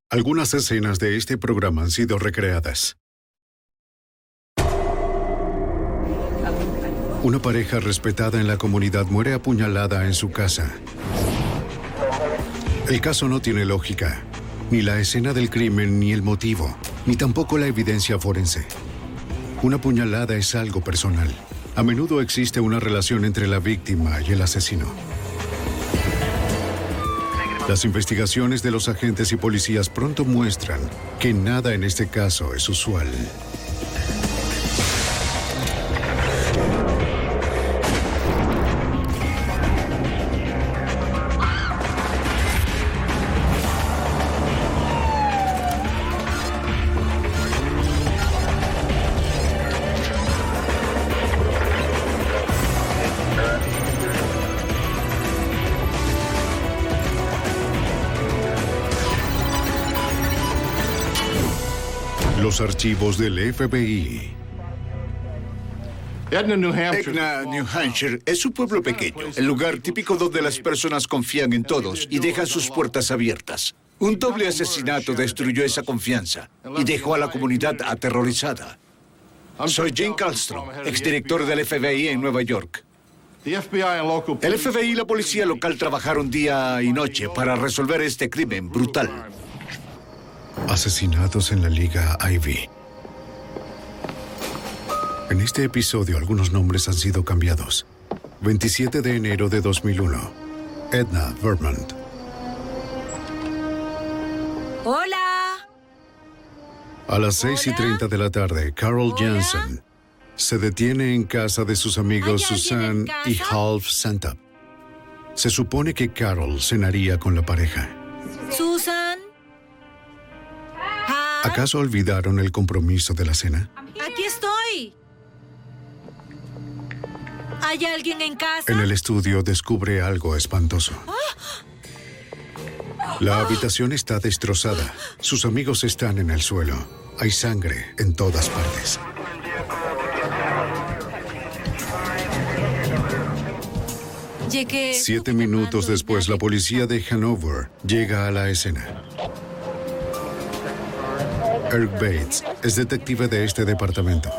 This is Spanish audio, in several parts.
Algunas escenas de este programa han sido recreadas. Una pareja respetada en la comunidad muere apuñalada en su casa. El caso no tiene lógica, ni la escena del crimen, ni el motivo, ni tampoco la evidencia forense. Una puñalada es algo personal. A menudo existe una relación entre la víctima y el asesino. Las investigaciones de los agentes y policías pronto muestran que nada en este caso es usual. Los archivos del FBI. Etna, New Hampshire, es un pueblo pequeño, el lugar típico donde las personas confían en todos y dejan sus puertas abiertas. Un doble asesinato destruyó esa confianza y dejó a la comunidad aterrorizada. Soy Jim Kallstrom, exdirector del FBI en Nueva York. El FBI y la policía local trabajaron día y noche para resolver este crimen brutal. Asesinatos en la Liga Ivy. En este episodio, algunos nombres han sido cambiados. 27 de enero de 2001. Edna, Vermont. ¡Hola! A las 6:30 de la tarde, Carol Jansen se detiene en casa de sus amigos Susan y Half Santap. Se supone que Carol cenaría con la pareja. ¿Susan? ¿Acaso olvidaron el compromiso de la cena? ¡Aquí estoy! ¿Hay alguien en casa? En el estudio descubre algo espantoso. La habitación está destrozada. Sus amigos están en el suelo. Hay sangre en todas partes. Llegué. 7 minutos después, la policía de Hanover llega a la escena. Eric Bates es detective de este departamento.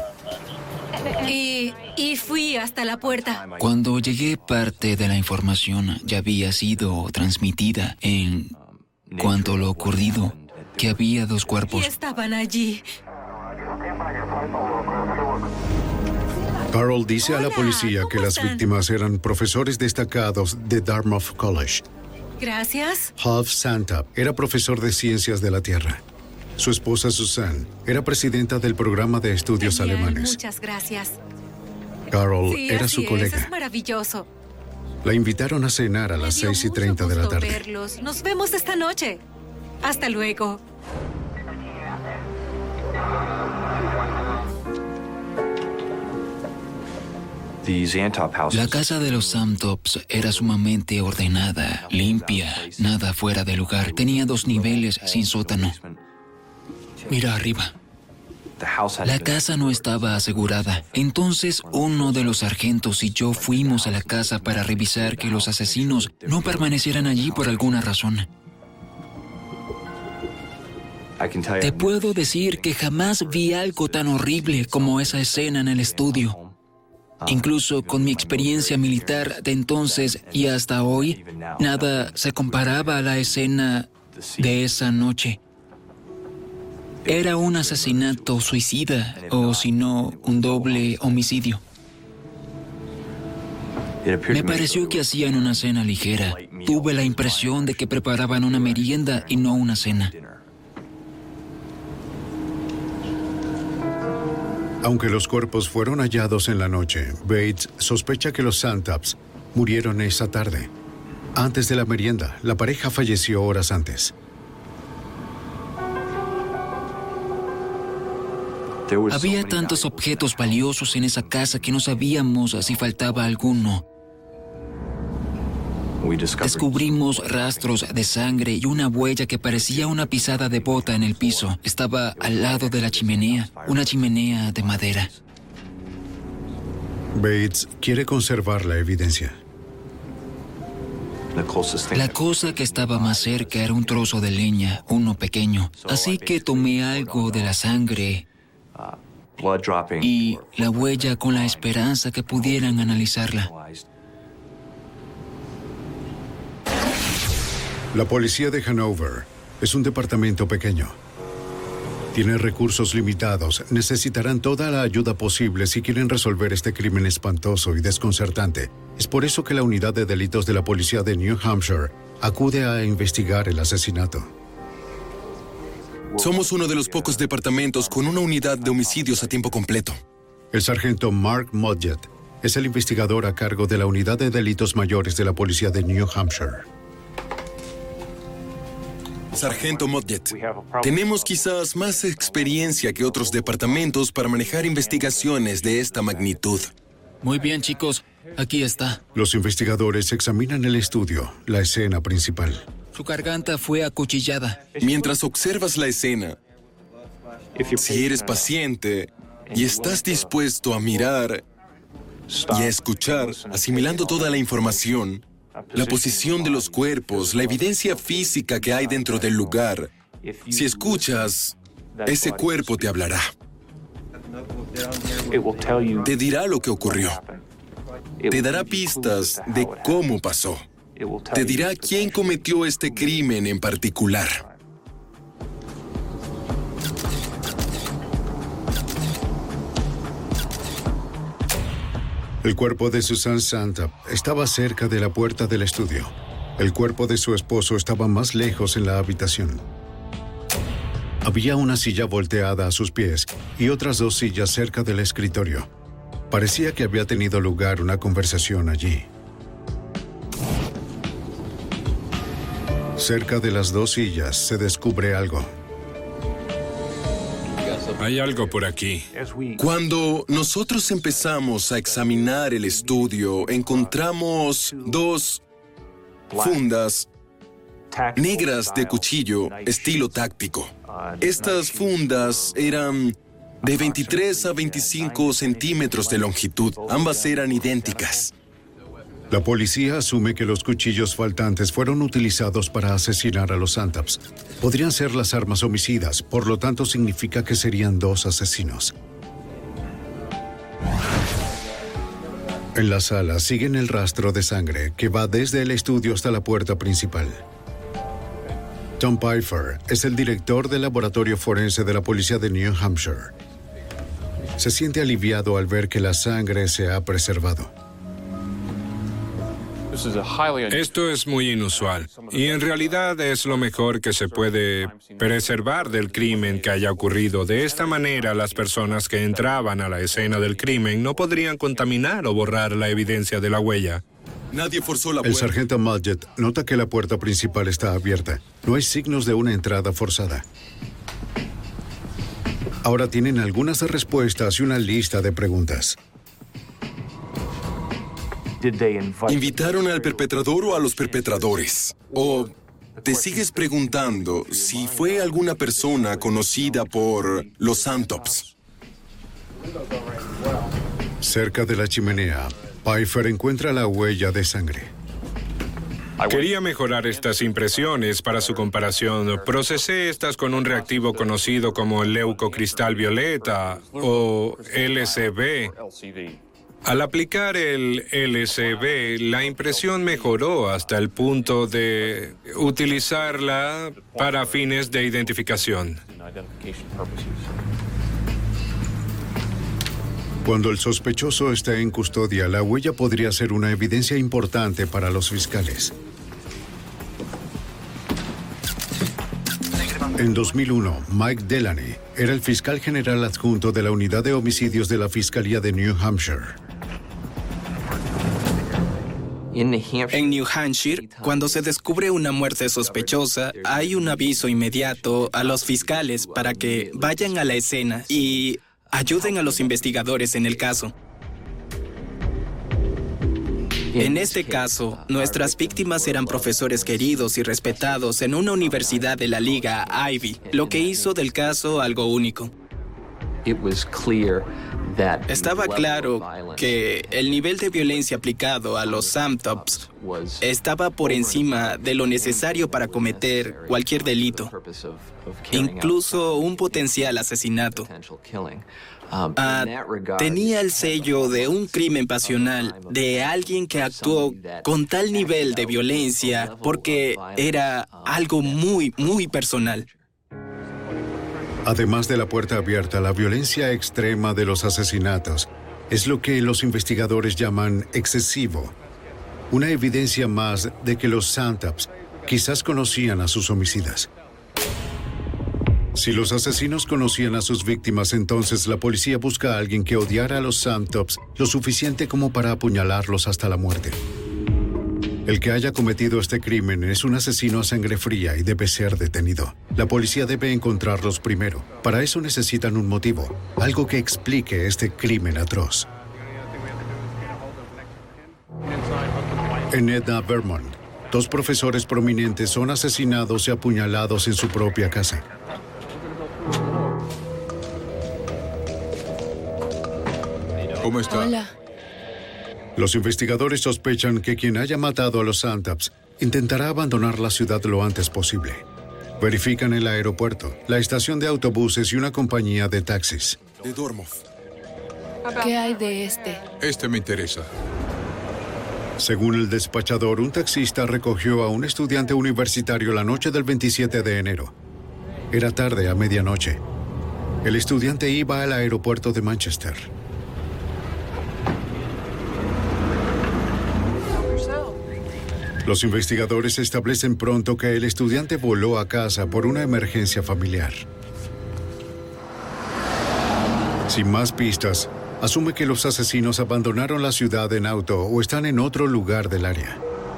Y fui hasta la puerta. Cuando llegué, parte de la información ya había sido transmitida en cuanto a lo ocurrido, que había 2 cuerpos. Y estaban allí. Carol dice a la policía que las víctimas eran profesores destacados de Dartmouth College. Gracias. Half Santap era profesor de ciencias de la Tierra. Su esposa Susan era presidenta del programa de estudios Genial, alemanes. Muchas gracias. Carol Sí, era así su colega. Es maravilloso. La invitaron a cenar a las Me dio 6:30 de la mucho gusto tarde. verlos. Nos vemos esta noche. Hasta luego. La casa de los Samtops era sumamente ordenada, limpia, nada fuera de lugar. Tenía 2 niveles sin sótano. Mira arriba. La casa no estaba asegurada. Entonces uno de los sargentos y yo fuimos a la casa para revisar que los asesinos no permanecieran allí por alguna razón. Te puedo decir que jamás vi algo tan horrible como esa escena en el estudio. Incluso con mi experiencia militar de entonces y hasta hoy, nada se comparaba a la escena de esa noche. Era un asesinato suicida, o si no, un doble homicidio. Me pareció que hacían una cena ligera. Tuve la impresión de que preparaban una merienda y no una cena. Aunque los cuerpos fueron hallados en la noche, Bates sospecha que los Santaps murieron esa tarde. Antes de la merienda, la pareja falleció horas antes. Había tantos objetos valiosos en esa casa que no sabíamos si faltaba alguno. Descubrimos rastros de sangre y una huella que parecía una pisada de bota en el piso. Estaba al lado de la chimenea, una chimenea de madera. Bates quiere conservar la evidencia. La cosa que estaba más cerca era un trozo de leña, uno pequeño. Así que tomé algo de la sangre y la huella con la esperanza que pudieran analizarla. La policía de Hanover es un departamento pequeño. Tiene recursos limitados. Necesitarán toda la ayuda posible si quieren resolver este crimen espantoso y desconcertante. Es por eso que la unidad de delitos de la policía de New Hampshire acude a investigar el asesinato. Somos uno de los pocos departamentos con una unidad de homicidios a tiempo completo. El sargento Mark Modjet es el investigador a cargo de la unidad de delitos mayores de la policía de New Hampshire. Sargento Modjet, tenemos quizás más experiencia que otros departamentos para manejar investigaciones de esta magnitud. Muy bien, chicos. Aquí está. Los investigadores examinan el estudio, la escena principal. Su garganta fue acuchillada. Mientras observas la escena, si eres paciente y estás dispuesto a mirar y a escuchar, asimilando toda la información, la posición de los cuerpos, la evidencia física que hay dentro del lugar, si escuchas, ese cuerpo te hablará. Te dirá lo que ocurrió. Te dará pistas de cómo pasó. Te dirá quién cometió este crimen en particular. El cuerpo de Susan Santop estaba cerca de la puerta del estudio. El cuerpo de su esposo estaba más lejos en la habitación. Había una silla volteada a sus pies y otras dos sillas cerca del escritorio. Parecía que había tenido lugar una conversación allí. Cerca de las dos sillas se descubre algo. Hay algo por aquí. Cuando nosotros empezamos a examinar el estudio, encontramos dos fundas negras de cuchillo, estilo táctico. Estas fundas eran de 23 a 25 centímetros de longitud. Ambas eran idénticas. La policía asume que los cuchillos faltantes fueron utilizados para asesinar a los Santops. Podrían ser las armas homicidas, por lo tanto significa que serían dos asesinos. En la sala siguen el rastro de sangre que va desde el estudio hasta la puerta principal. Tom Pfeiffer es el director del laboratorio forense de la policía de New Hampshire. Se siente aliviado al ver que la sangre se ha preservado. Esto es muy inusual y en realidad es lo mejor que se puede preservar del crimen que haya ocurrido. De esta manera, las personas que entraban a la escena del crimen no podrían contaminar o borrar la evidencia de la huella. Nadie forzó la puerta. El sargento Modjet nota que la puerta principal está abierta. No hay signos de una entrada forzada. Ahora tienen algunas respuestas y una lista de preguntas. ¿Invitaron al perpetrador o a los perpetradores? ¿O te sigues preguntando si fue alguna persona conocida por los Santops? Cerca de la chimenea, Pfeiffer encuentra la huella de sangre. Quería mejorar estas impresiones para su comparación. Procesé estas con un reactivo conocido como leucocristal violeta o LCV. Al aplicar el LCV, la impresión mejoró hasta el punto de utilizarla para fines de identificación. Cuando el sospechoso está en custodia, la huella podría ser una evidencia importante para los fiscales. En 2001, Mike Delaney era el fiscal general adjunto de la unidad de homicidios de la Fiscalía de New Hampshire. En New Hampshire, cuando se descubre una muerte sospechosa, hay un aviso inmediato a los fiscales para que vayan a la escena y ayuden a los investigadores en el caso. En este caso, nuestras víctimas eran profesores queridos y respetados en una universidad de la Liga Ivy, lo que hizo del caso algo único. Estaba claro que el nivel de violencia aplicado a los Samtops estaba por encima de lo necesario para cometer cualquier delito, incluso un potencial asesinato. Tenía el sello de un crimen pasional, de alguien que actuó con tal nivel de violencia porque era algo muy, muy personal. Además de la puerta abierta, la violencia extrema de los asesinatos es lo que los investigadores llaman excesivo. Una evidencia más de que los Samtops quizás conocían a sus homicidas. Si los asesinos conocían a sus víctimas, entonces la policía busca a alguien que odiara a los Samtops lo suficiente como para apuñalarlos hasta la muerte. El que haya cometido este crimen es un asesino a sangre fría y debe ser detenido. La policía debe encontrarlos primero. Para eso necesitan un motivo, algo que explique este crimen atroz. En Edna, Vermont, 2 profesores prominentes son asesinados y apuñalados en su propia casa. ¿Cómo está? Hola. Los investigadores sospechan que quien haya matado a los Samtops intentará abandonar la ciudad lo antes posible. Verifican el aeropuerto, la estación de autobuses y una compañía de taxis. De Dormov. ¿Qué hay de este? Este me interesa. Según el despachador, un taxista recogió a un estudiante universitario la noche del 27 de enero. Era tarde, a medianoche. El estudiante iba al aeropuerto de Manchester. Los investigadores establecen pronto que el estudiante voló a casa por una emergencia familiar. Sin más pistas, asume que los asesinos abandonaron la ciudad en auto o están en otro lugar del área.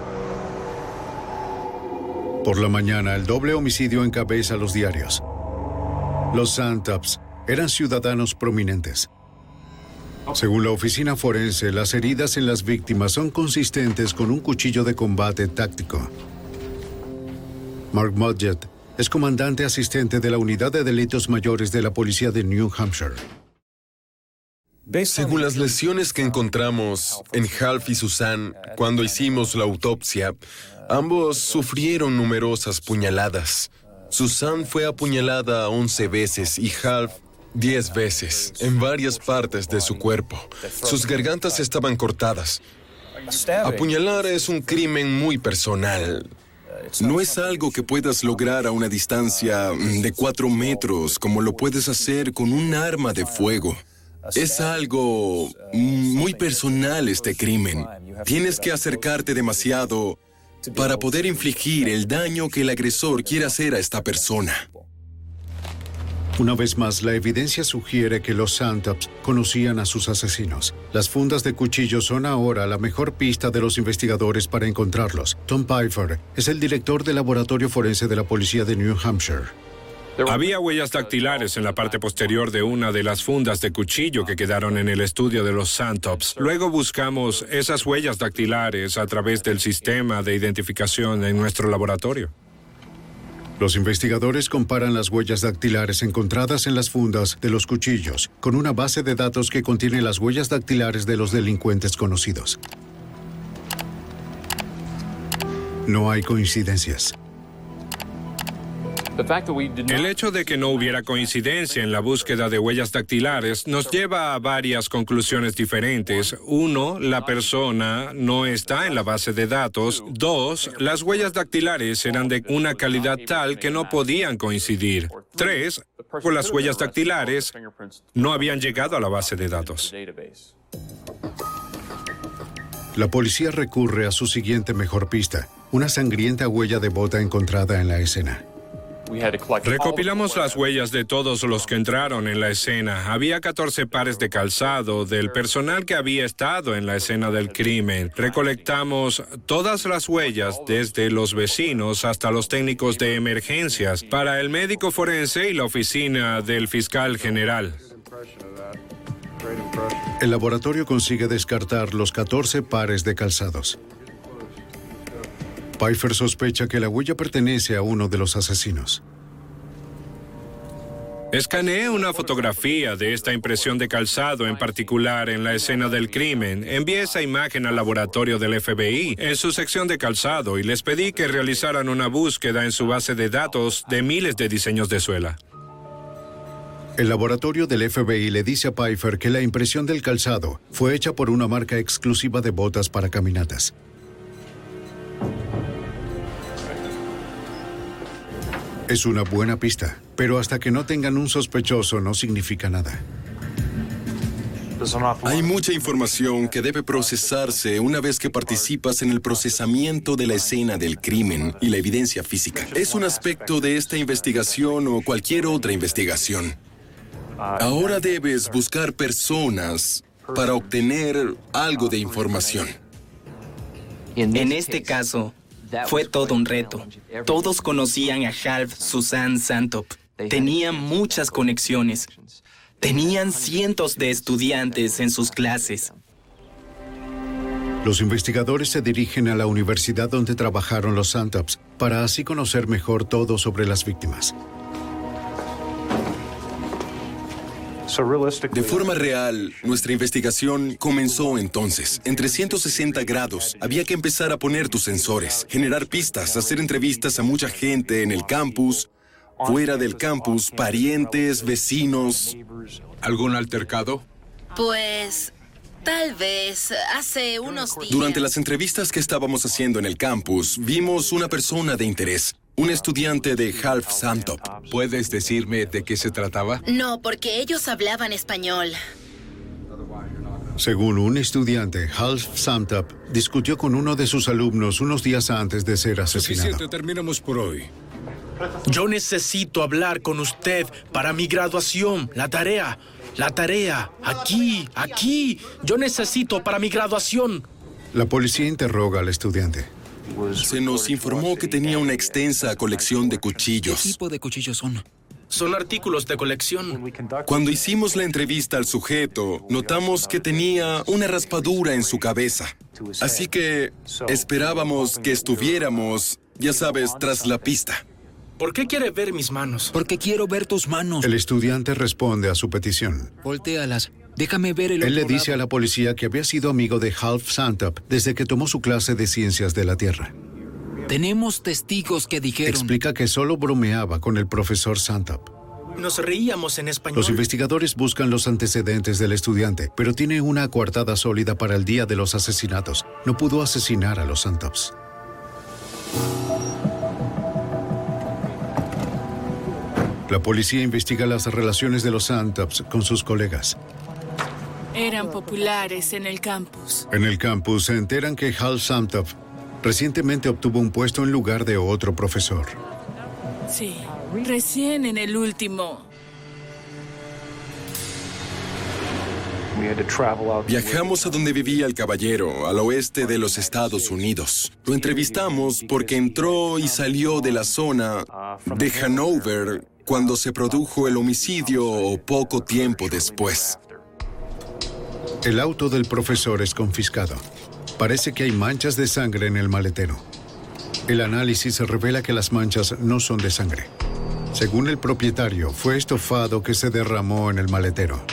Por la mañana, el doble homicidio encabeza los diarios. Los Samtops eran ciudadanos prominentes. Según la oficina forense, las heridas en las víctimas son consistentes con un cuchillo de combate táctico. Mark Mudgett es comandante asistente de la Unidad de Delitos Mayores de la Policía de New Hampshire. Según las lesiones que encontramos en Half y Susan cuando hicimos la autopsia, ambos sufrieron numerosas puñaladas. Susan fue apuñalada 11 veces y Half 10 veces, en varias partes de su cuerpo. Sus gargantas estaban cortadas. Apuñalar es un crimen muy personal. No es algo que puedas lograr a una distancia de 4 metros, como lo puedes hacer con un arma de fuego. Es algo muy personal este crimen. Tienes que acercarte demasiado para poder infligir el daño que el agresor quiere hacer a esta persona. Una vez más, la evidencia sugiere que los Samtops conocían a sus asesinos. Las fundas de cuchillos son ahora la mejor pista de los investigadores para encontrarlos. Tom Pfeiffer es el director del laboratorio forense de la policía de New Hampshire. Había huellas dactilares en la parte posterior de una de las fundas de cuchillo que quedaron en el estudio de los Samtops. Luego buscamos esas huellas dactilares a través del sistema de identificación en nuestro laboratorio. Los investigadores comparan las huellas dactilares encontradas en las fundas de los cuchillos con una base de datos que contiene las huellas dactilares de los delincuentes conocidos. No hay coincidencias. El hecho de que no hubiera coincidencia en la búsqueda de huellas dactilares nos lleva a varias conclusiones diferentes. 1, la persona no está en la base de datos. 2, las huellas dactilares eran de una calidad tal que no podían coincidir. 3, por las huellas dactilares no habían llegado a la base de datos. La policía recurre a su siguiente mejor pista, una sangrienta huella de bota encontrada en la escena. Recopilamos las huellas de todos los que entraron en la escena. Había 14 pares de calzado del personal que había estado en la escena del crimen. Recolectamos todas las huellas, desde los vecinos hasta los técnicos de emergencias, para el médico forense y la oficina del fiscal general. El laboratorio consigue descartar los 14 pares de calzados. Pfeiffer sospecha que la huella pertenece a uno de los asesinos. Escaneé una fotografía de esta impresión de calzado en particular en la escena del crimen. Envié esa imagen al laboratorio del FBI en su sección de calzado y les pedí que realizaran una búsqueda en su base de datos de miles de diseños de suela. El laboratorio del FBI le dice a Pfeiffer que la impresión del calzado fue hecha por una marca exclusiva de botas para caminatas. Es una buena pista, pero hasta que no tengan un sospechoso no significa nada. Hay mucha información que debe procesarse una vez que participas en el procesamiento de la escena del crimen y la evidencia física. Es un aspecto de esta investigación o cualquier otra investigación. Ahora debes buscar personas para obtener algo de información. En este caso, fue todo un reto. Todos conocían a Half Suzanne Santop. Tenían muchas conexiones. Tenían cientos de estudiantes en sus clases. Los investigadores se dirigen a la universidad donde trabajaron los Santops para así conocer mejor todo sobre las víctimas. De forma real, nuestra investigación comenzó entonces. En 360 grados, había que empezar a poner tus sensores, generar pistas, hacer entrevistas a mucha gente en el campus, fuera del campus, parientes, vecinos. ¿Algún altercado? Pues tal vez hace unos días. Durante las entrevistas que estábamos haciendo en el campus, vimos una persona de interés. Un estudiante de Half Santop. ¿Puedes decirme de qué se trataba? No, porque ellos hablaban español. Según un estudiante, Half Santop discutió con uno de sus alumnos unos días antes de ser asesinado. Suficiente, terminamos por hoy. Yo necesito hablar con usted para mi graduación. La tarea. Aquí. Yo necesito para mi graduación. La policía interroga al estudiante. Se nos informó que tenía una extensa colección de cuchillos. ¿Qué tipo de cuchillos son? Son artículos de colección. Cuando hicimos la entrevista al sujeto, notamos que tenía una raspadura en su cabeza. Así que esperábamos que estuviéramos, ya sabes, tras la pista. ¿Por qué quiere ver mis manos? Porque quiero ver tus manos. El estudiante responde a su petición. Voltéalas. Déjame ver el Él le otro dice lado. a la policía que había sido amigo de Half Santop desde que tomó su clase de ciencias de la Tierra. Tenemos testigos que dijeron... Explica que solo bromeaba con el profesor Santop. Nos reíamos en español. Los investigadores buscan los antecedentes del estudiante, pero tiene una coartada sólida para el día de los asesinatos. No pudo asesinar a los Santops. La policía investiga las relaciones de los Santops con sus colegas. Eran populares en el campus. En el campus se enteran que Hal Santop recientemente obtuvo un puesto en lugar de otro profesor. Sí, recién en el último. Viajamos a donde vivía el caballero, al oeste de los Estados Unidos. Lo entrevistamos porque entró y salió de la zona de Hanover cuando se produjo el homicidio o poco tiempo después. El auto del profesor es confiscado. Parece que hay manchas de sangre en el maletero. El análisis revela que las manchas no son de sangre. Según el propietario, fue estofado que se derramó en el maletero.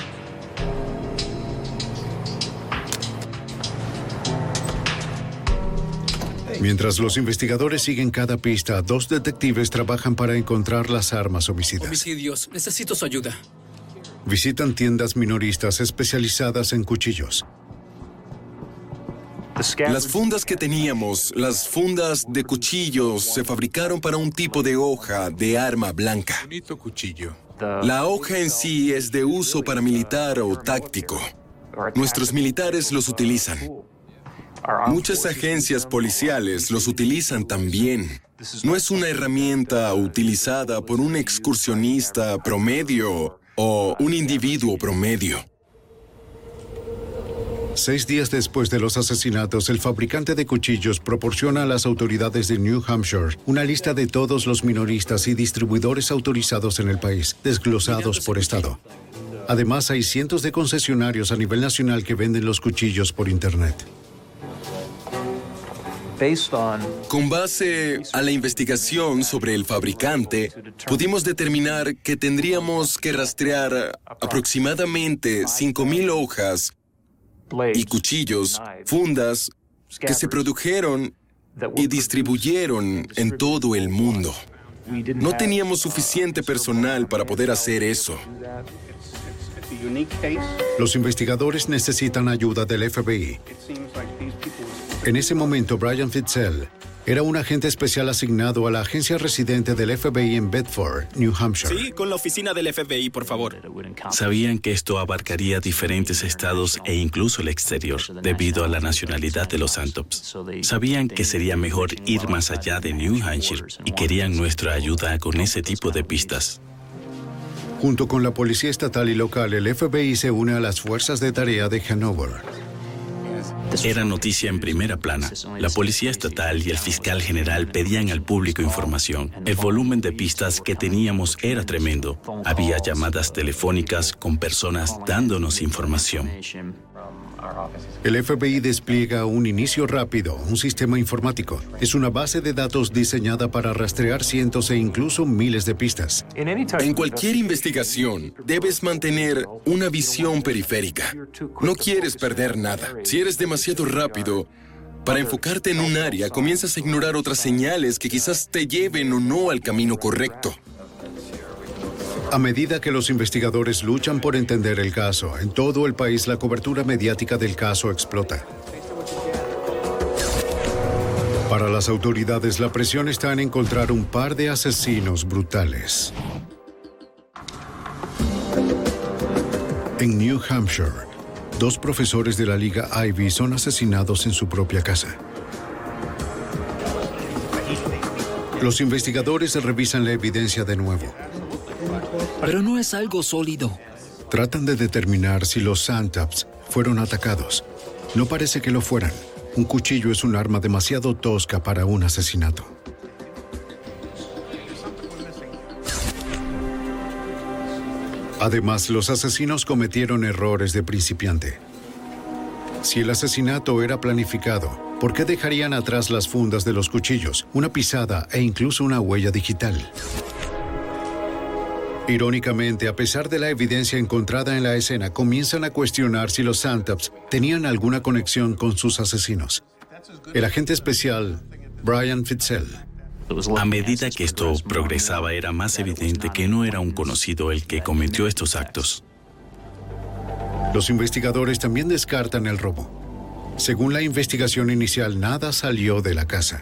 Mientras los investigadores siguen cada pista, dos detectives trabajan para encontrar las armas homicidas. Homicidios, necesito su ayuda. Visitan tiendas minoristas especializadas en cuchillos. Las fundas que teníamos, las fundas de cuchillos, se fabricaron para un tipo de hoja de arma blanca. Bonito cuchillo. La hoja en sí es de uso paramilitar o táctico. Nuestros militares los utilizan. Muchas agencias policiales los utilizan también. No es una herramienta utilizada por un excursionista promedio o un individuo promedio. 6 días después de los asesinatos, el fabricante de cuchillos proporciona a las autoridades de New Hampshire una lista de todos los minoristas y distribuidores autorizados en el país, desglosados por estado. Además, hay cientos de concesionarios a nivel nacional que venden los cuchillos por Internet. Con base a la investigación sobre el fabricante, pudimos determinar que tendríamos que rastrear aproximadamente 5,000 hojas y cuchillos, fundas, que se produjeron y distribuyeron en todo el mundo. No teníamos suficiente personal para poder hacer eso. Los investigadores necesitan ayuda del FBI. En ese momento, Brian Fitzel era un agente especial asignado a la agencia residente del FBI en Bedford, New Hampshire. Sí, con la oficina del FBI, por favor. Sabían que esto abarcaría diferentes estados e incluso el exterior, debido a la nacionalidad de los Santops. Sabían que sería mejor ir más allá de New Hampshire y querían nuestra ayuda con ese tipo de pistas. Junto con la policía estatal y local, el FBI se une a las fuerzas de tarea de Hanover. Era noticia en primera plana. La policía estatal y el fiscal general pedían al público información. El volumen de pistas que teníamos era tremendo. Había llamadas telefónicas con personas dándonos información. El FBI despliega un inicio rápido, un sistema informático. Es una base de datos diseñada para rastrear cientos e incluso miles de pistas. En cualquier investigación, debes mantener una visión periférica. No quieres perder nada. Si eres demasiado rápido para enfocarte en un área, comienzas a ignorar otras señales que quizás te lleven o no al camino correcto. A medida que los investigadores luchan por entender el caso, en todo el país la cobertura mediática del caso explota. Para las autoridades, la presión está en encontrar un par de asesinos brutales. En New Hampshire, 2 profesores de la Liga Ivy son asesinados en su propia casa. Los investigadores revisan la evidencia de nuevo. Pero no es algo sólido. Tratan de determinar si los Santops fueron atacados. No parece que lo fueran. Un cuchillo es un arma demasiado tosca para un asesinato. Además, los asesinos cometieron errores de principiante. Si el asesinato era planificado, ¿por qué dejarían atrás las fundas de los cuchillos, una pisada e incluso una huella digital? Irónicamente, a pesar de la evidencia encontrada en la escena, comienzan a cuestionar si los Santops tenían alguna conexión con sus asesinos. El agente especial, Brian Fitzel. A medida que esto progresaba, era más evidente que no era un conocido el que cometió estos actos. Los investigadores también descartan el robo. Según la investigación inicial, nada salió de la casa.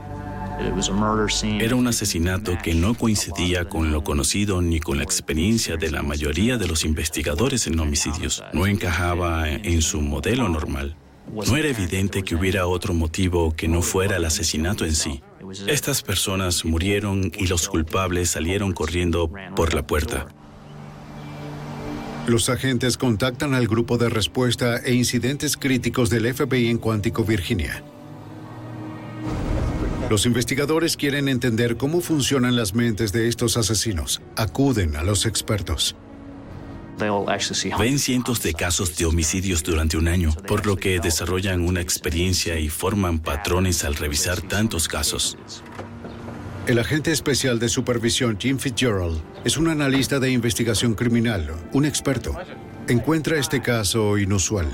Era un asesinato que no coincidía con lo conocido ni con la experiencia de la mayoría de los investigadores en homicidios. No encajaba en su modelo normal. No era evidente que hubiera otro motivo que no fuera el asesinato en sí. Estas personas murieron y los culpables salieron corriendo por la puerta. Los agentes contactan al grupo de respuesta e incidentes críticos del FBI en Quantico, Virginia. Los investigadores quieren entender cómo funcionan las mentes de estos asesinos. Acuden a los expertos. Ven cientos de casos de homicidios durante un año, por lo que desarrollan una experiencia y forman patrones al revisar tantos casos. El agente especial de supervisión Jim Fitzgerald es un analista de investigación criminal, un experto. Encuentra este caso inusual.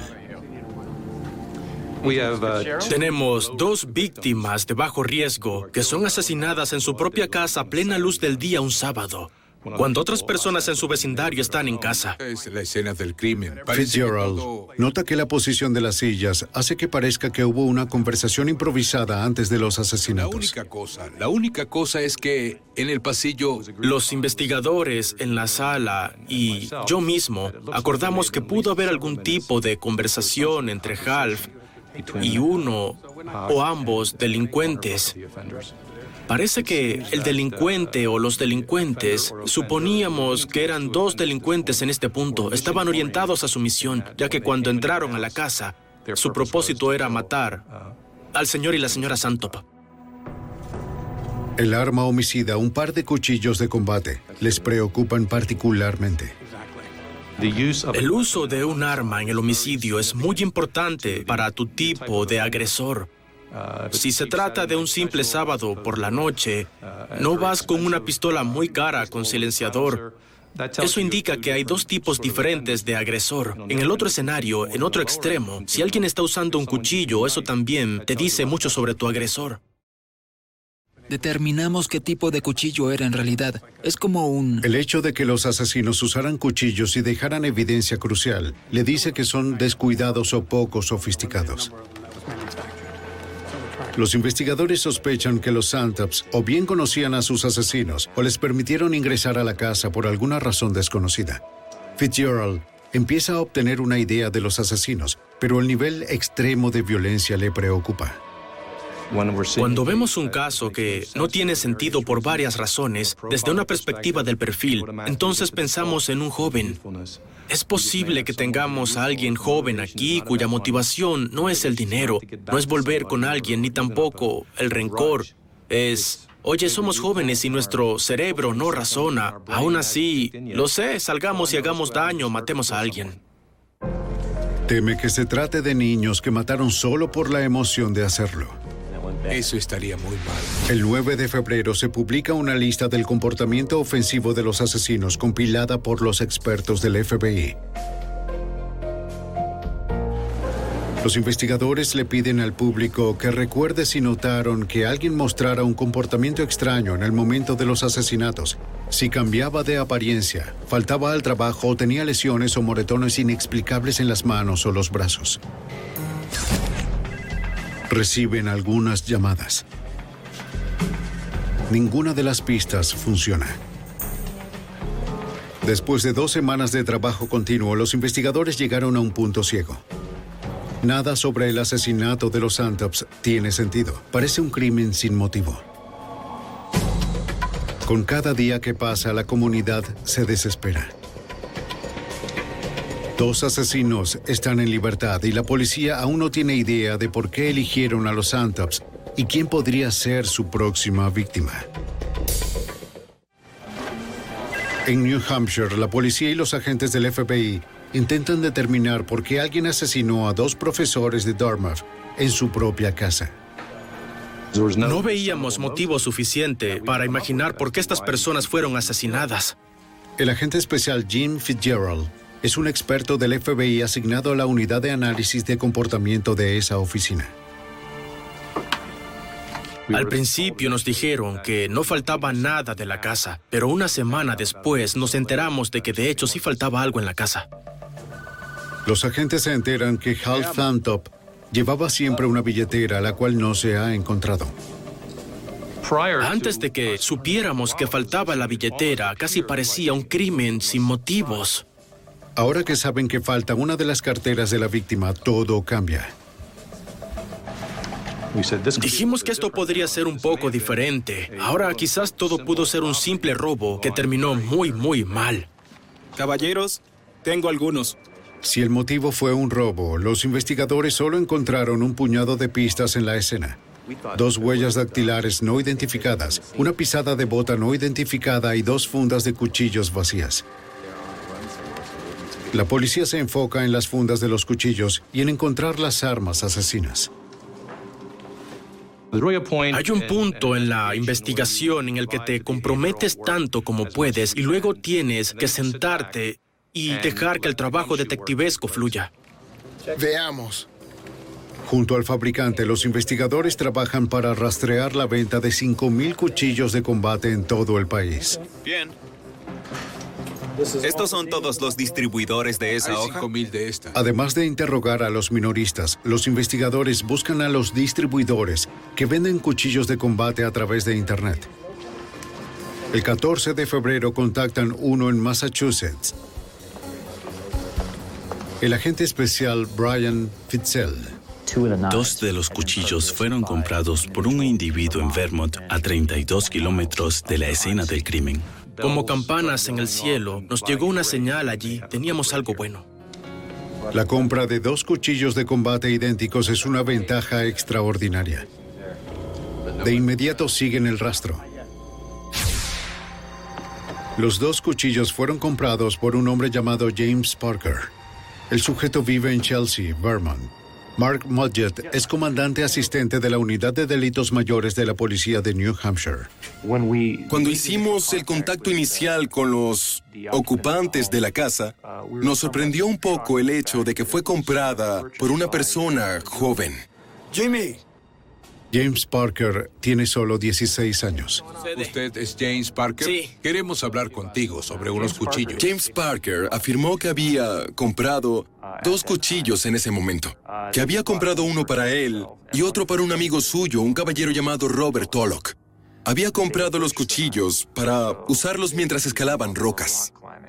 Tenemos 2 víctimas de bajo riesgo que son asesinadas en su propia casa a plena luz del día un sábado, cuando otras personas en su vecindario están en casa. Es la escena del crimen. Fitzgerald nota que la posición de las sillas hace que parezca que hubo una conversación improvisada antes de los asesinatos. La única cosa es que en el pasillo... Los investigadores en la sala y yo mismo acordamos que pudo haber algún tipo de conversación entre Half y uno o ambos delincuentes. Parece que el delincuente o los delincuentes, suponíamos que eran 2 delincuentes en este punto, estaban orientados a su misión, ya que cuando entraron a la casa, su propósito era matar al señor y la señora Santop. El arma homicida, un par de cuchillos de combate, les preocupan particularmente. El uso de un arma en el homicidio es muy importante para tu tipo de agresor. Si se trata de un simple sábado por la noche, no vas con una pistola muy cara con silenciador. Eso indica que hay dos tipos diferentes de agresor. En el otro escenario, en otro extremo, si alguien está usando un cuchillo, eso también te dice mucho sobre tu agresor. Determinamos qué tipo de cuchillo era en realidad. Es como un... El hecho de que los asesinos usaran cuchillos y dejaran evidencia crucial le dice que son descuidados o poco sofisticados. Los investigadores sospechan que los Santops o bien conocían a sus asesinos o les permitieron ingresar a la casa por alguna razón desconocida. Fitzgerald empieza a obtener una idea de los asesinos, pero el nivel extremo de violencia le preocupa. Cuando vemos un caso que no tiene sentido por varias razones, desde una perspectiva del perfil, entonces pensamos en un joven. Es posible que tengamos a alguien joven aquí cuya motivación no es el dinero, no es volver con alguien, ni tampoco el rencor. Es, oye, somos jóvenes y nuestro cerebro no razona. Aún así, lo sé, salgamos y hagamos daño, matemos a alguien. Teme que se trate de niños que mataron solo por la emoción de hacerlo. Eso estaría muy mal. El 9 de febrero se publica una lista del comportamiento ofensivo de los asesinos compilada por los expertos del FBI. Los investigadores le piden al público que recuerde si notaron que alguien mostrara un comportamiento extraño en el momento de los asesinatos, si cambiaba de apariencia, faltaba al trabajo o tenía lesiones o moretones inexplicables en las manos o los brazos. Reciben algunas llamadas. Ninguna de las pistas funciona. Después de 2 semanas de trabajo continuo, los investigadores llegaron a un punto ciego. Nada sobre el asesinato de los Santops tiene sentido. Parece un crimen sin motivo. Con cada día que pasa, la comunidad se desespera. 2 asesinos están en libertad y la policía aún no tiene idea de por qué eligieron a los Santops y quién podría ser su próxima víctima. En New Hampshire, la policía y los agentes del FBI intentan determinar por qué alguien asesinó a 2 profesores de Dartmouth en su propia casa. No veíamos motivo suficiente para imaginar por qué estas personas fueron asesinadas. El agente especial Jim Fitzgerald es un experto del FBI asignado a la unidad de análisis de comportamiento de esa oficina. Al principio nos dijeron que no faltaba nada de la casa, pero una semana después nos enteramos de que de hecho sí faltaba algo en la casa. Los agentes se enteran que Hal Santop llevaba siempre una billetera, la cual no se ha encontrado. Antes de que supiéramos que faltaba la billetera, casi parecía un crimen sin motivos. Ahora que saben que falta una de las carteras de la víctima, todo cambia. Dijimos que esto podría ser un poco diferente. Ahora quizás todo pudo ser un simple robo que terminó muy mal. Caballeros, tengo algunos. Si el motivo fue un robo, los investigadores solo encontraron un puñado de pistas en la escena. 2 huellas dactilares no identificadas, una pisada de bota no identificada y 2 fundas de cuchillos vacías. La policía se enfoca en las fundas de los cuchillos y en encontrar las armas asesinas. Hay un punto en la investigación en el que te comprometes tanto como puedes y luego tienes que sentarte y dejar que el trabajo detectivesco fluya. Veamos. Junto al fabricante, los investigadores trabajan para rastrear la venta de 5,000 cuchillos de combate en todo el país. Bien. ¿Estos son todos los distribuidores de esa hoja? 5,000 de esta. Además de interrogar a los minoristas, los investigadores buscan a los distribuidores que venden cuchillos de combate a través de Internet. El 14 de febrero contactan uno en Massachusetts. El agente especial Brian Fitzel. 2 de los cuchillos fueron comprados por un individuo en Vermont a 32 kilómetros de la escena del crimen. Como campanas en el cielo, nos llegó una señal allí. Teníamos algo bueno. La compra de 2 cuchillos de combate idénticos es una ventaja extraordinaria. De inmediato siguen el rastro. Los 2 cuchillos fueron comprados por un hombre llamado James Parker. El sujeto vive en Chelsea, Vermont. Mark Mudgett es comandante asistente de la Unidad de Delitos Mayores de la Policía de New Hampshire. Cuando hicimos el contacto inicial con los ocupantes de la casa, nos sorprendió un poco el hecho de que fue comprada por una persona joven. Jimmy. James Parker tiene solo 16 años. ¿Usted es James Parker? Sí. Queremos hablar contigo sobre unos cuchillos. James Parker afirmó que había comprado 2 cuchillos en ese momento, que había comprado uno para él y otro para un amigo suyo, un caballero llamado Robert Tulloch. Había comprado los cuchillos para usarlos mientras escalaban rocas.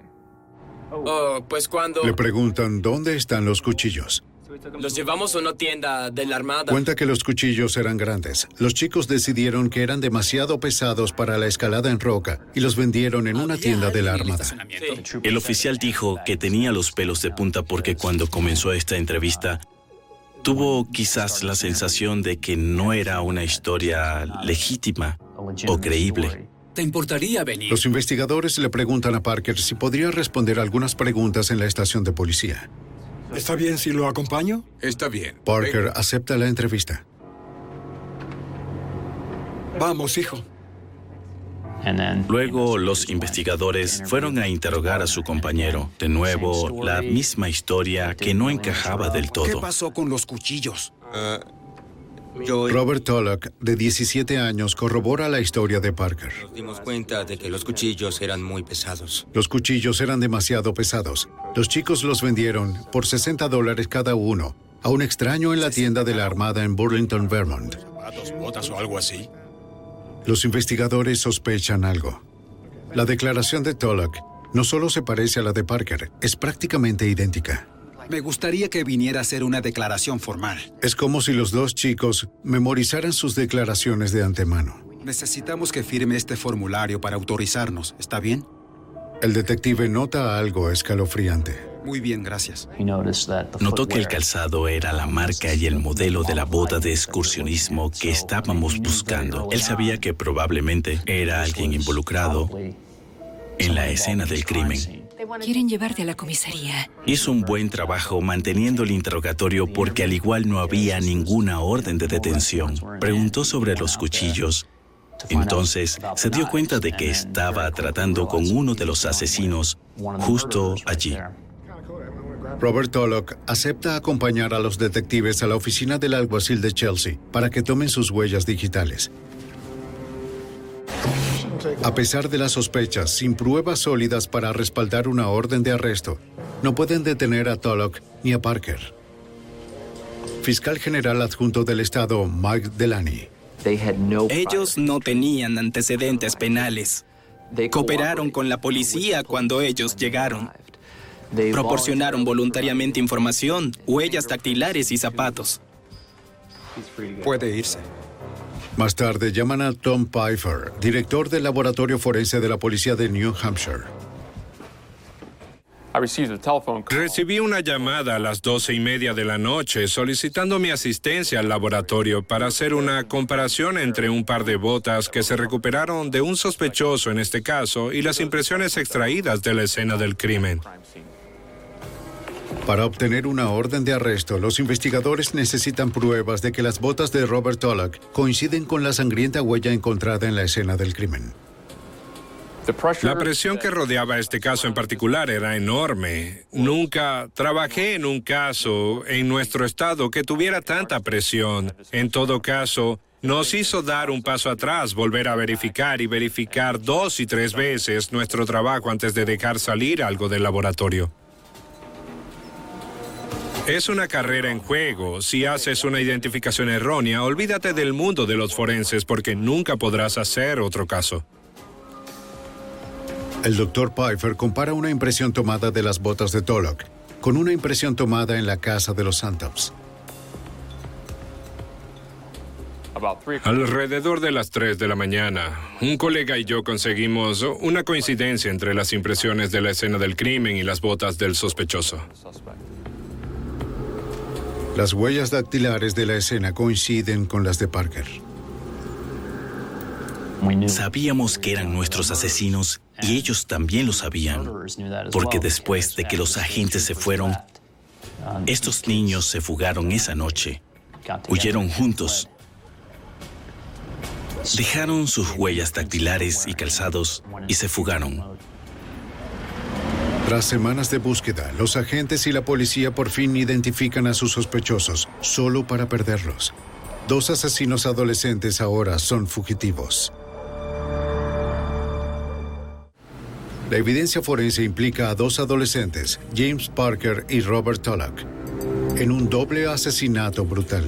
Pues cuando Le preguntan dónde están los cuchillos. los llevamos a una tienda de la Armada. Cuenta que los cuchillos eran grandes. Los chicos decidieron que eran demasiado pesados para la escalada en roca y los vendieron en una tienda de la Armada. El oficial dijo que tenía los pelos de punta porque cuando comenzó esta entrevista, tuvo quizás la sensación de que no era una historia legítima o creíble. ¿Te importaría venir? Los investigadores le preguntan a Parker si podría responder algunas preguntas en la estación de policía. ¿Está bien si lo acompaño? Está bien. Parker acepta la entrevista. Vamos, hijo. Luego los investigadores fueron a interrogar a su compañero. De nuevo, la misma historia que no encajaba del ¿Qué todo. pasó con los cuchillos? Robert Tulloch, de 17 años, corrobora la historia de Parker. Nos dimos cuenta de que los cuchillos eran muy pesados. Los cuchillos eran demasiado pesados. Los chicos los vendieron por $60 cada uno a un extraño en la tienda de la Armada en Burlington, Vermont. ¿Botas o algo así? Los investigadores sospechan algo. La declaración de Tulloch no solo se parece a la de Parker, es prácticamente idéntica. Me gustaría que viniera a hacer una declaración formal. Es como si los dos chicos memorizaran sus declaraciones de antemano. Necesitamos que firme este formulario para autorizarnos. ¿Está bien? El detective nota algo escalofriante. Muy bien, gracias. Notó que el calzado era la marca y el modelo de la bota de excursionismo que estábamos buscando. Él sabía que probablemente era alguien involucrado en la escena del crimen. Quieren llevarte a la comisaría. Hizo un buen trabajo manteniendo el interrogatorio porque al igual no había ninguna orden de detención. Preguntó sobre los cuchillos. Entonces se dio cuenta de que estaba tratando con uno de los asesinos justo allí. Robert Tulloch acepta acompañar a los detectives a la oficina del alguacil de Chelsea para que tomen sus huellas digitales. A pesar de las sospechas, sin pruebas sólidas para respaldar una orden de arresto, no pueden detener a Tulloch ni a Parker. Fiscal General Adjunto del Estado, Mike Delaney. Ellos no tenían antecedentes penales. Cooperaron con la policía cuando ellos llegaron. Proporcionaron voluntariamente información, huellas dactilares y zapatos. Puede irse. Más tarde llaman a Tom Pfeiffer, director del laboratorio forense de la policía de New Hampshire. Recibí una llamada a las 12:30 de la noche solicitando mi asistencia al laboratorio para hacer una comparación entre un par de botas que se recuperaron de un sospechoso en este caso y las impresiones extraídas de la escena del crimen. Para obtener una orden de arresto, los investigadores necesitan pruebas de que las botas de Robert Tulloch coinciden con la sangrienta huella encontrada en la escena del crimen. La presión que rodeaba este caso en particular era enorme. Nunca trabajé en un caso en nuestro estado que tuviera tanta presión. En todo caso, nos hizo dar un paso atrás, volver a verificar y verificar 2 y 3 veces nuestro trabajo antes de dejar salir algo del laboratorio. Es una carrera en juego. Si haces una identificación errónea, olvídate del mundo de los forenses porque nunca podrás hacer otro caso. El Dr. Pfeiffer compara una impresión tomada de las botas de Tulloch con una impresión tomada en la casa de los Santops. Alrededor de las 3 de la mañana, un colega y yo conseguimos una coincidencia entre las impresiones de la escena del crimen y las botas del sospechoso. Las huellas dactilares de la escena coinciden con las de Parker. Sabíamos que eran nuestros asesinos y ellos también lo sabían, porque después de que los agentes se fueron, Estos niños se fugaron esa noche. Huyeron juntos. Dejaron sus huellas dactilares y calzados y se fugaron. Tras semanas de búsqueda, los agentes y la policía por fin identifican a sus sospechosos, solo para perderlos. 2 asesinos adolescentes ahora son fugitivos. La evidencia forense implica a 2 adolescentes, James Parker y Robert Tulloch, en un doble asesinato brutal.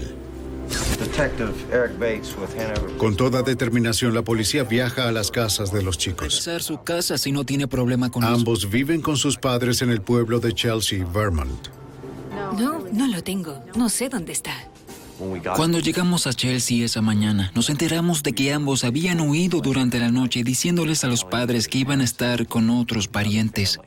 Con toda determinación, la policía viaja a las casas de los chicos. Revisar su casa si no tiene problema con Ambos viven con sus padres en el pueblo de Chelsea, Vermont. No lo tengo. No sé dónde está. Cuando llegamos a Chelsea esa mañana, nos enteramos de que ambos habían huido durante la noche, diciéndoles a los padres que iban a estar con otros parientes.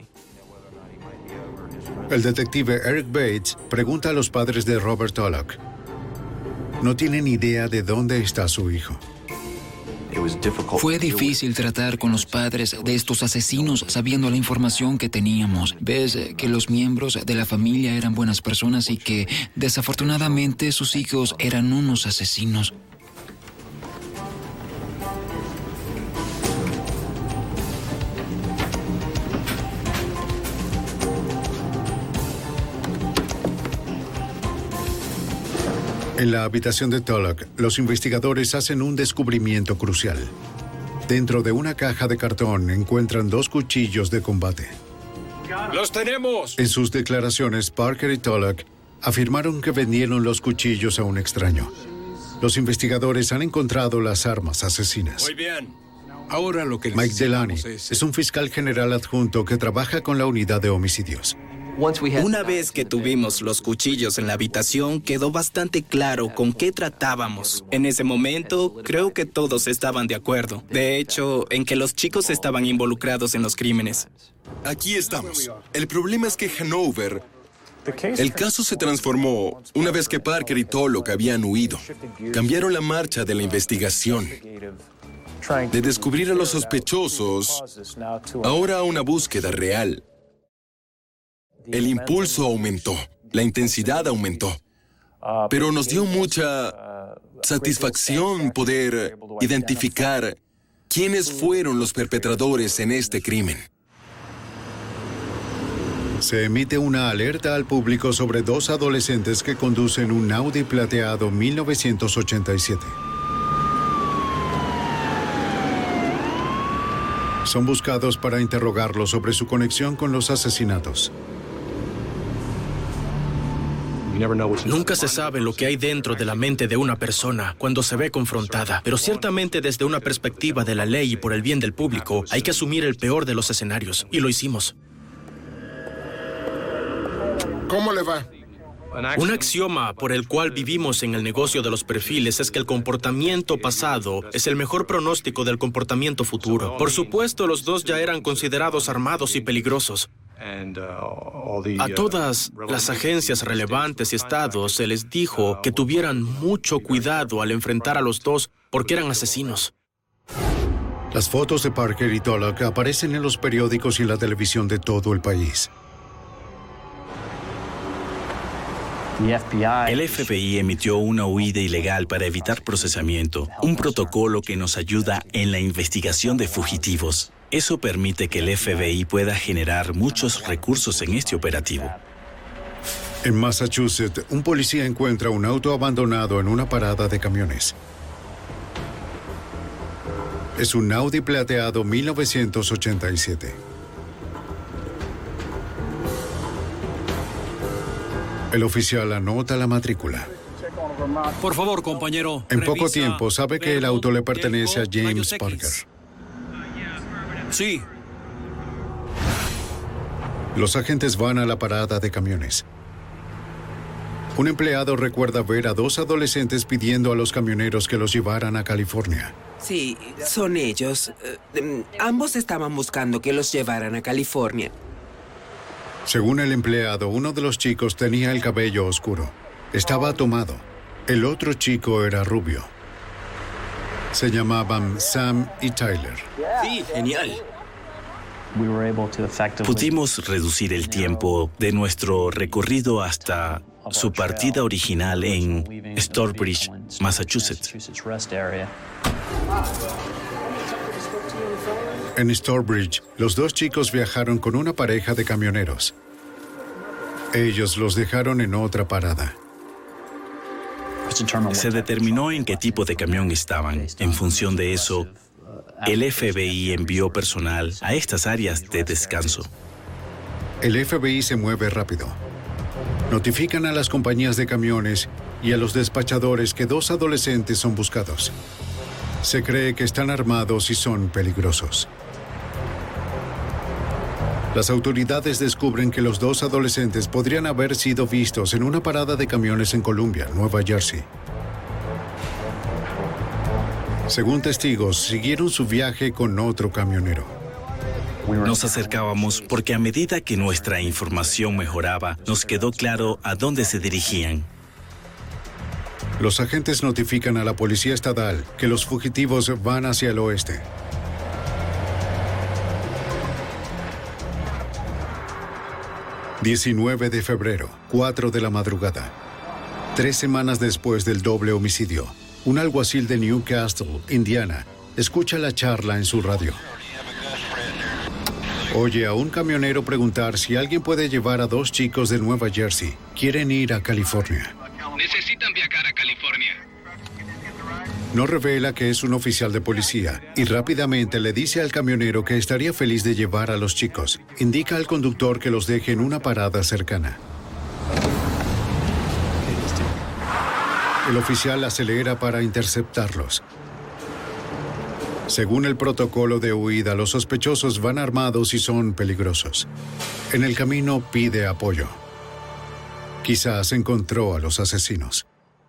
El detective Eric Bates pregunta a los padres de Robert Tulloch. No tienen idea de dónde está su hijo. Fue difícil tratar con los padres de estos asesinos sabiendo la información que teníamos. Ves que los miembros de la familia eran buenas personas y que, desafortunadamente, sus hijos eran unos asesinos. En la habitación de Tulloch, los investigadores hacen un descubrimiento crucial. Dentro de una caja de cartón encuentran 2 cuchillos de combate. ¡Los tenemos! En sus declaraciones, Parker y Tulloch afirmaron que vendieron los cuchillos a un extraño. Los investigadores han encontrado las armas asesinas. Muy bien. Ahora lo que Mike Delaney es un fiscal general adjunto que trabaja con la unidad de homicidios. Una vez que tuvimos los cuchillos en la habitación, quedó bastante claro con qué tratábamos. En ese momento, creo que todos estaban de acuerdo. De hecho, en que los chicos estaban involucrados en los crímenes. Aquí estamos. El problema es que Hanover... El caso se transformó una vez que Parker y Tulloch habían huido. Cambiaron la marcha de la investigación. De descubrir a los sospechosos, ahora a una búsqueda real. El impulso aumentó, la intensidad aumentó, pero nos dio mucha satisfacción poder identificar quiénes fueron los perpetradores en este crimen. Se emite una alerta al público sobre 2 adolescentes que conducen un Audi plateado 1987. Son buscados para interrogarlos sobre su conexión con los asesinatos. Nunca se sabe lo que hay dentro de la mente de una persona cuando se ve confrontada, pero ciertamente desde una perspectiva de la ley y por el bien del público, hay que asumir el peor de los escenarios, y lo hicimos. ¿Cómo le va? Un axioma por el cual vivimos en el negocio de los perfiles es que el comportamiento pasado es el mejor pronóstico del comportamiento futuro. Por supuesto, los 2 ya eran considerados armados y peligrosos. A todas las agencias relevantes y estados se les dijo que tuvieran mucho cuidado al enfrentar a los 2 porque eran asesinos. Las fotos de Parker y Tulloch aparecen en los periódicos y en la televisión de todo el país. El FBI emitió una huida ilegal para evitar procesamiento, un protocolo que nos ayuda en la investigación de fugitivos. Eso permite que el FBI pueda generar muchos recursos en este operativo. En Massachusetts, un policía encuentra un auto abandonado en una parada de camiones. Es un Audi plateado 1987. El oficial anota la matrícula. Por favor, compañero. En poco tiempo sabe que el auto le pertenece a James Parker. Sí. Los agentes van a la parada de camiones. Un empleado recuerda ver a 2 adolescentes pidiendo a los camioneros que los llevaran a California. Sí, son ellos. Ambos estaban buscando que los llevaran a California. Según el empleado, uno de los chicos tenía el cabello oscuro. Estaba tomado. El otro chico era rubio. Se llamaban Sam y Tyler. Sí, genial. Pudimos reducir el tiempo de nuestro recorrido hasta su partida original en Storebridge, Massachusetts. En Storebridge, los dos chicos viajaron con una pareja de camioneros. Ellos los dejaron en otra parada. Se determinó en qué tipo de camión estaban. En función de eso, el FBI envió personal a estas áreas de descanso. El FBI se mueve rápido. Notifican a las compañías de camiones y a los despachadores que dos adolescentes son buscados. Se cree que están armados y son peligrosos. Las autoridades descubren que los dos adolescentes podrían haber sido vistos en una parada de camiones en Columbia, Nueva Jersey. Según testigos, siguieron su viaje con otro camionero. Nos acercábamos porque a medida que nuestra información mejoraba, nos quedó claro a dónde se dirigían. Los agentes notifican a la policía estatal que los fugitivos van hacia el oeste. ...19 de febrero, 4 de la madrugada. 3 semanas después del doble homicidio, un alguacil de Newcastle, Indiana, escucha la charla en su radio. Oye a un camionero preguntar si alguien puede llevar a dos chicos de Nueva Jersey. Quieren ir a California. Necesitan viajar a California. No revela que es un oficial de policía y rápidamente le dice al camionero que estaría feliz de llevar a los chicos. Indica al conductor que los deje en una parada cercana. El oficial acelera para interceptarlos. Según el protocolo de huida, los sospechosos van armados y son peligrosos. En el camino pide apoyo. Quizás encontró a los asesinos.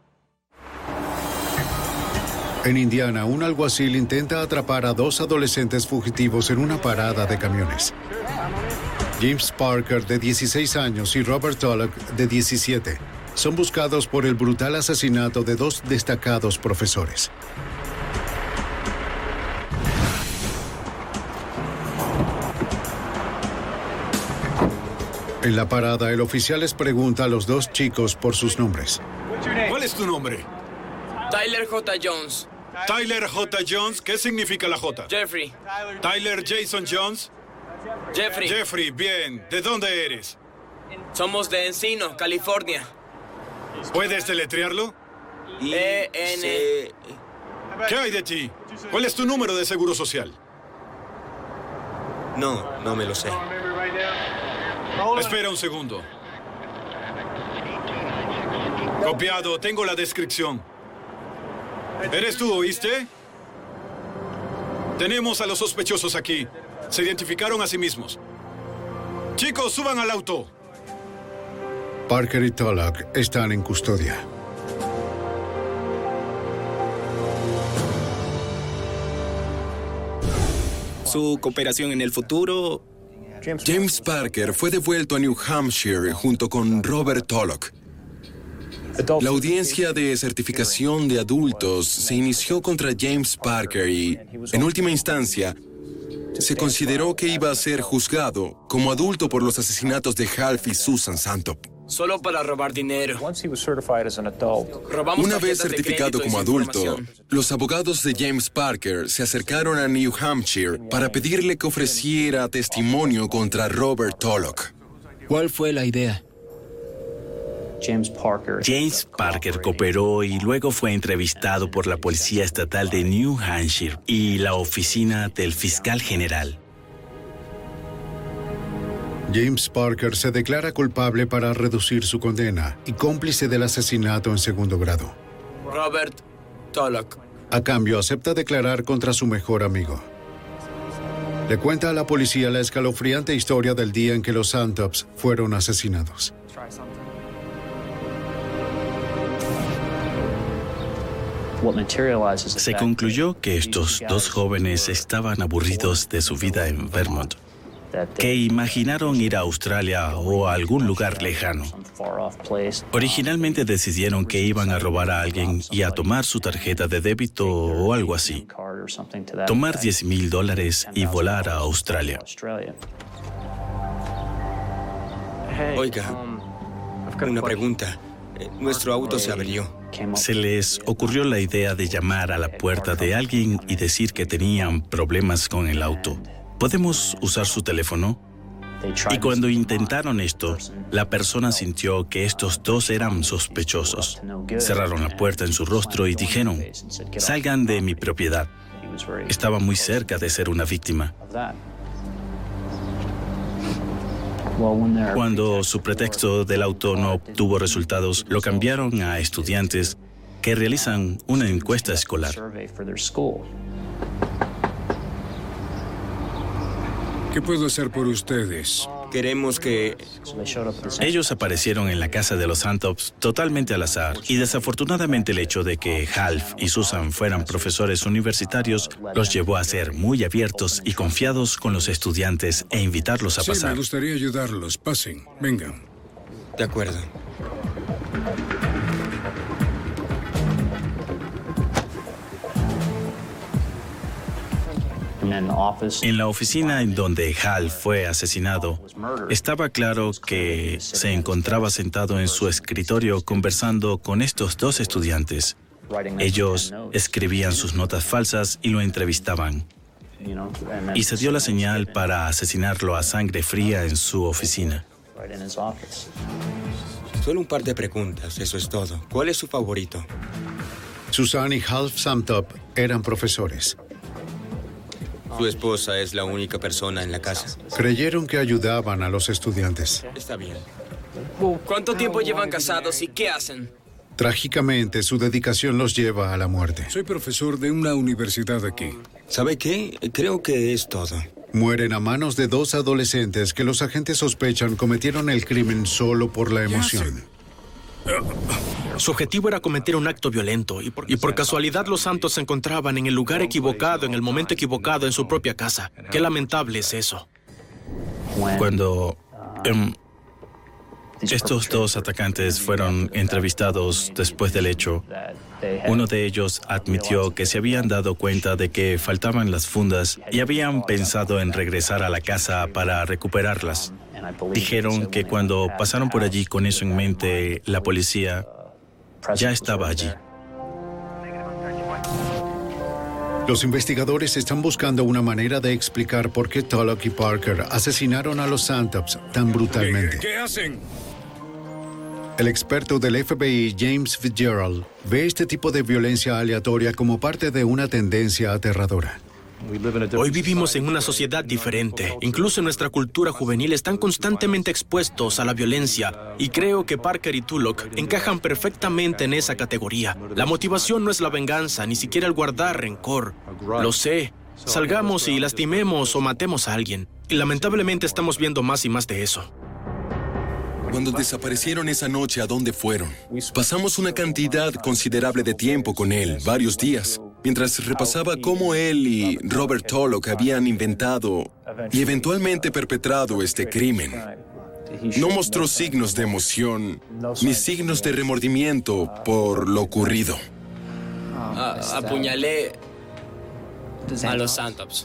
En Indiana, un alguacil intenta atrapar a dos adolescentes fugitivos en una parada de camiones. James Parker, de 16 años, y Robert Tulloch, de 17, son buscados por el brutal asesinato de dos destacados profesores. En la parada, el oficial les pregunta a los dos chicos por sus nombres. ¿Cuál es tu nombre? Tyler J. Jones. Tyler J. Jones, ¿qué significa la J? Jeffrey. Tyler Jason Jones. Jeffrey. Jeffrey, bien. ¿De dónde eres? Somos de Encino, California. ¿Puedes deletrearlo? E-N... ¿Qué hay de ti? ¿Cuál es tu número de seguro social? No me lo sé. Espera un segundo. Copiado, tengo la descripción. ¿Eres tú, oíste? Tenemos a los sospechosos aquí. Se identificaron a sí mismos. Chicos, suban al auto. Parker y Tulloch están en custodia. Su cooperación en el futuro... James Parker fue devuelto a New Hampshire junto con Robert Tulloch. La audiencia de certificación de adultos se inició contra James Parker y, en última instancia, se consideró que iba a ser juzgado como adulto por los asesinatos de Half y Susan Santop. Solo para robar dinero. Una vez certificado como adulto, los abogados de James Parker se acercaron a New Hampshire para pedirle que ofreciera testimonio contra Robert Tulloch. ¿Cuál fue la idea? James Parker cooperó y luego fue entrevistado por la Policía Estatal de New Hampshire y la oficina del fiscal general. James Parker se declara culpable para reducir su condena y cómplice del asesinato en segundo grado. Robert Tulloch. A cambio, acepta declarar contra su mejor amigo. Le cuenta a la policía la escalofriante historia del día en que los Santops fueron asesinados. Se concluyó que estos dos jóvenes estaban aburridos de su vida en Vermont, que imaginaron ir a Australia o a algún lugar lejano. Originalmente decidieron que iban a robar a alguien y a tomar su tarjeta de débito o algo así. tomar $10,000 y volar a Australia. Oiga, una pregunta. Nuestro auto se averió. Se les ocurrió la idea de llamar a la puerta de alguien y decir que tenían problemas con el auto. ¿Podemos usar su teléfono? Y cuando intentaron esto, la persona sintió que estos dos eran sospechosos. Cerraron la puerta en su rostro y dijeron, salgan de mi propiedad. Estaba muy cerca de ser una víctima. Cuando su pretexto del auto no obtuvo resultados, lo cambiaron a estudiantes que realizan una encuesta escolar. ¿Qué puedo hacer por ustedes? Queremos que... Ellos aparecieron en la casa de los Santops totalmente al azar, y desafortunadamente el hecho de que Half y Susan fueran profesores universitarios los llevó a ser muy abiertos y confiados con los estudiantes e invitarlos a pasar. Sí, me gustaría ayudarlos. Pasen, vengan. De acuerdo. En la oficina en donde Hal fue asesinado, estaba claro que se encontraba sentado en su escritorio conversando con estos dos estudiantes. Ellos escribían sus notas falsas y lo entrevistaban. Y se dio la señal para asesinarlo a sangre fría en su oficina. Solo un par de preguntas, eso es todo. ¿Cuál es su favorito? Susan y Half Samtop eran profesores. Su esposa es la única persona en la casa. Creyeron que ayudaban a los estudiantes. Está bien. ¿Cuánto tiempo llevan casados y qué hacen? Trágicamente, su dedicación los lleva a la muerte. Soy profesor de una universidad aquí. ¿Sabe qué? Creo que es todo. Mueren a manos de dos adolescentes que los agentes sospechan cometieron el crimen solo por la emoción. Su objetivo era cometer un acto violento y por casualidad los Santos se encontraban en el lugar equivocado, en el momento equivocado, en su propia casa. Qué lamentable es eso. Cuando estos dos atacantes fueron entrevistados después del hecho, uno de ellos admitió que se habían dado cuenta de que faltaban las fundas y habían pensado en regresar a la casa para recuperarlas. Dijeron que cuando pasaron por allí con eso en mente, la policía ya estaba allí. Los investigadores están buscando una manera de explicar por qué Tulloch y Parker asesinaron a los Santops tan brutalmente. ¿Qué hacen? El experto del FBI, James Fitzgerald, ve este tipo de violencia aleatoria como parte de una tendencia aterradora. Hoy vivimos en una sociedad diferente. Incluso en nuestra cultura juvenil están constantemente expuestos a la violencia y creo que Parker y Tulloch encajan perfectamente en esa categoría. La motivación no es la venganza, ni siquiera el guardar rencor. Lo sé. Salgamos y lastimemos o matemos a alguien. Y lamentablemente estamos viendo más y más de eso. Cuando desaparecieron esa noche, ¿a dónde fueron? Pasamos una cantidad considerable de tiempo con él, varios días, mientras repasaba cómo él y Robert Tulloch habían inventado y eventualmente perpetrado este crimen. No mostró signos de emoción ni signos de remordimiento por lo ocurrido. Apuñalé a los Santops.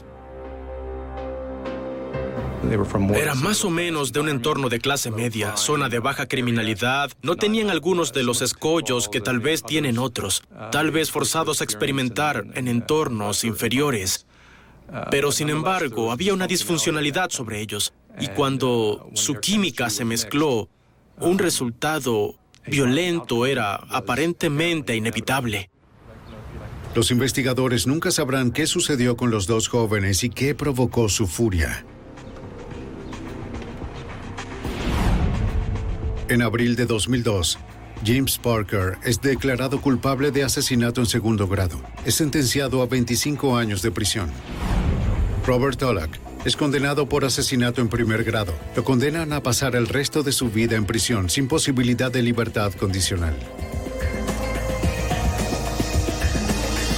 Eran más o menos de un entorno de clase media, zona de baja criminalidad. No tenían algunos de los escollos que tal vez tienen otros, tal vez forzados a experimentar en entornos inferiores. Pero sin embargo, había una disfuncionalidad sobre ellos. Y cuando su química se mezcló, un resultado violento era aparentemente inevitable. Los investigadores nunca sabrán qué sucedió con los dos jóvenes y qué provocó su furia. En abril de 2002, James Parker es declarado culpable de asesinato en segundo grado. Es sentenciado a 25 años de prisión. Robert Tulloch es condenado por asesinato en primer grado. Lo condenan a pasar el resto de su vida en prisión sin posibilidad de libertad condicional.